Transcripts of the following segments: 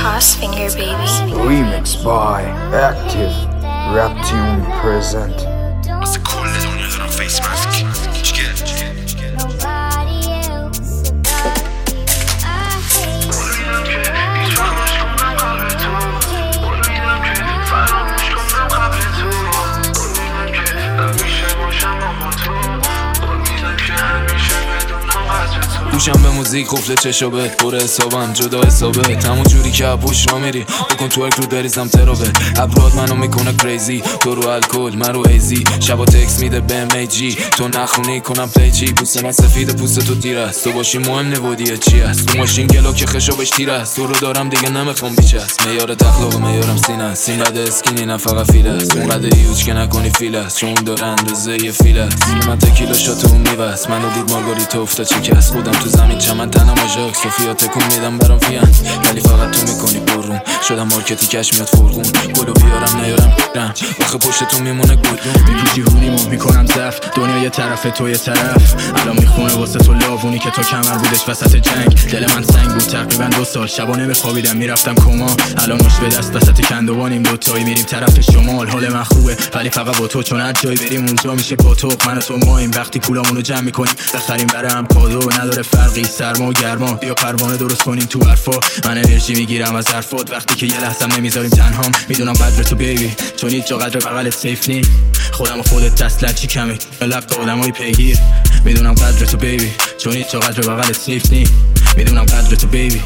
Crossfinger, baby. Remix by Active Rap Tune present. واسه کل دنیا دارم فیس ماسک گوشم به موزیک قفل چشو به پر حسابم جدا حسابه همون جوری که پوش را میری بکن تو رو بریزم ترابه ابراد منو میکنه کریزی تو رو الکل من رو ایزی شبا تکس میده به میجی تو نخونی کنم پلیچی پوست من سفید پوست تو تیر است تو باشی مهم نبودیه چی است تو ماشین گلو که خشابش تیر است تو رو دارم دیگه نمیخوام بیچ است میار تخلاق میارم سینه است سین رد اسکینی نه فقط فیل است اون قدر یوج که نکنی فیل است چون داره اندازه یه فیل است من تکیلا شاتو میوست منو دید مارگاریتا افتاد چیکس خودم تو زمین چمن تنم آژاک سوفیا تکون میدم برام فیان ولی فقط تو میکنی برون شدم مارکتی کش میاد فرغون گلو بیارم نیارم رم آخه پشت تو میمونه گلدون میپوشی هودیمو میکنم زفت دنیا یه طرف تو یه طرف الان میخونه واسه تو لاوونی که تو کمر بودش وسط جنگ دل من سنگ بود تقریبا 2 سال شبا نمیخوابیدم میرفتم کما الان مش به دست وسط کندوانیم دوتایی میریم طرف شمال حال من خوبه ولی فقط با تو چون هر جایی بریم اونجا میشه پاتوق من و تو مایم وقتی پولامونو جمع میکنیم بخریم برام کادو نداره فرقی سرما و گرما بیا پروانه درست کنیم تو حرفا من انرژی میگیرم از حرفات وقتی که یه لحظه نمیذاریم تنهام میدونم قدر تو بیبی چون هیچ جا قدر بغلت سیف نی خودم و خودت دست چی کمه لفت آدمای پیگیر میدونم قدر تو بیبی چون هیچ جا قدر بغلت سیف نی میدونم قدر تو بیبی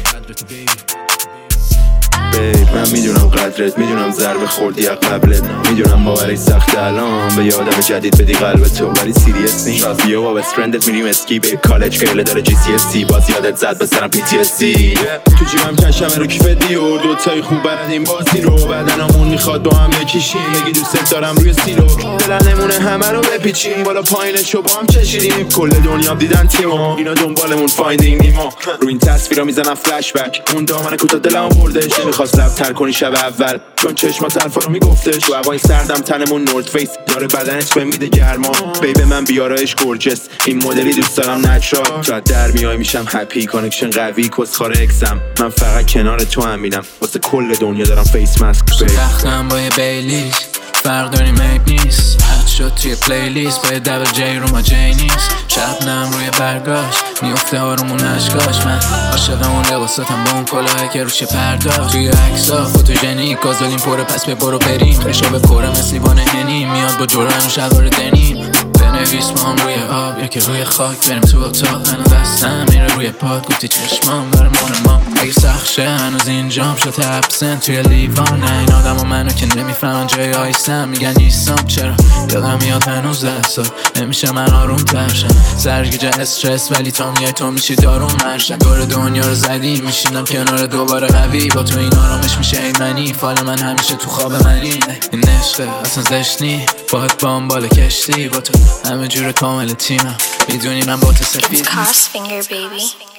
من میدونم قدرت میدونم ضربه خوردی از قبلت میدونم باورش سخت الان به یه آدم جدید بدی قلب تو ولی سیریس نی راسیو با بسترندت میریم اسکی به کالج گرله داره جی سی اس سی باز یادت زد بسرم پی تی اس سی تو جیبم کشمه رو کیف دیور دوتایی خوب برد این بازی رو بدنمون میخواد با هم بکشیم بگی دوست دارم روی سیلو دلن نمونه همه رو بپیچیم بالا پایینشو با هم چشیدیم کل دنیا دیدن تیما اینا دنبالمون فایندینگ نیما رو این تصویرا میزنم فلش بک اون دامن کوتاه دلم بردش نمیخواست لب‌تر کنی شب اول چون چشمات حرفا رو میگفتش تو هوای سردم تنمون نورد فیس داره بدنت به میده گرما بیبی من بیارایش گورجس این مدلی دوست دارم نچرال شاید در میای میشم هپی کانکشن قوی کسخار اکسم من فقط کنار تو هم میدم واسه کل دنیا دارم فیس ماسک تختم با یه بیلیز فرق داریم عیب نیست حد شد توی پلیلیست با یه دبل جی رو ما جی نیست شبنم روی برگاش میفته آرومون اشکاش من عاشقم اون لباساتم با اون کلاهی که روش پرداش توی عکسا فوتوژنیک گازولین پره پس به برو بریم خشا به پره مثل لیوان هنی میاد با جورن و شلوار دنیم بنویس ما هم روی آب یا که روی خاک بریم تو اتاق هنو دستم میره روی پاد گفتی چشمام داره مون ما اگه سخت شه هنوز اینجام شد ابسنت توی لیوان نه این آدم و منو که نمیفهمن جای آیستم میگن نیستم چرا یادم میاد هنوز 10 سال نمیشه من آروم ترشم سرگیجه استرس ولی تا میای تو میشی داروم مرشم دور دنیا رو زدی میشینم کنار دوباره قوی با تو این آرامش میشه ایمنی فال من همیشه تو خواب منی این عشقه اصلا زشنی باهات بام بالا کشتی با تو همه جور کامل تیمم میدونی من با تو سفید Crossfinger, baby.